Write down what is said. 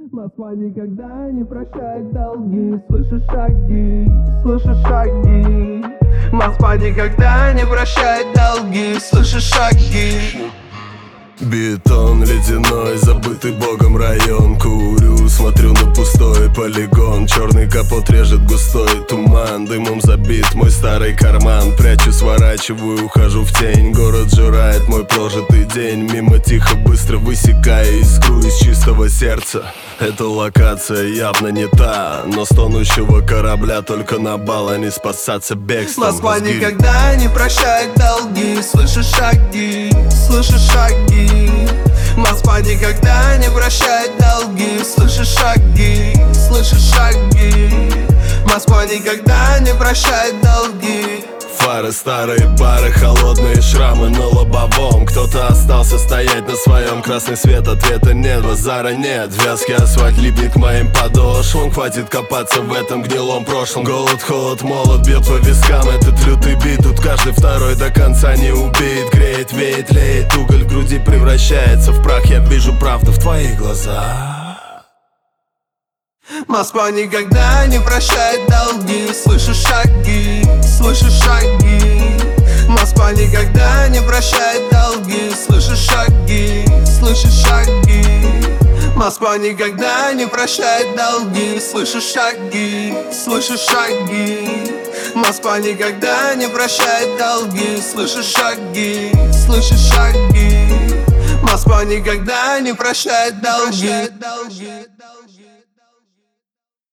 Москва никогда не прощает долги. Слышишь шаги, слышишь шаги. Москва никогда не прощает долги. Слышишь шаги. Бетон ледяной, забытый богом район. Курю, смотрю на пустой полигон. Черный капот режет густой туман. Дымом забит мой старый карман. Прячу, сворачиваю, ухожу в тень. Город жирает мой прожитый день. Мимо тихо, быстро высекая искру из чистого сердца. Эта локация явно не та, но с тонущего корабля только на бал, а не спасаться бегством. Москва никогда не прощает долги. Слышишь шаги, слышишь шаги. Москва никогда не прощает долги. Слышишь шаги, слышишь шаги. Москва никогда не прощает долги. Фары, старые бары, холодные шрамы на лобовом. Кто-то остался стоять на своем. Красный свет, ответа нет, базара нет. Вязкий асфальт липнет к моим подошвам. Хватит копаться в этом гнилом прошлом. Голод, холод, молот бьет по вискам. Этот лютый бит, тут каждый второй до конца не убит. Греет, веет, леет, уголь в груди превращается в прах. Я вижу правду в твоих глазах. Москва никогда не прощает долги. Слышишь шаги, слышишь шаги. Москва никогда не прощает долги. Слышишь шаги, слышишь шаги. Москва никогда не прощает долги. Слышишь шаги, слышишь шаги. Москва никогда не прощает долги. Слышишь Шаги, слышишь шаги. Москва никогда не прощает долги.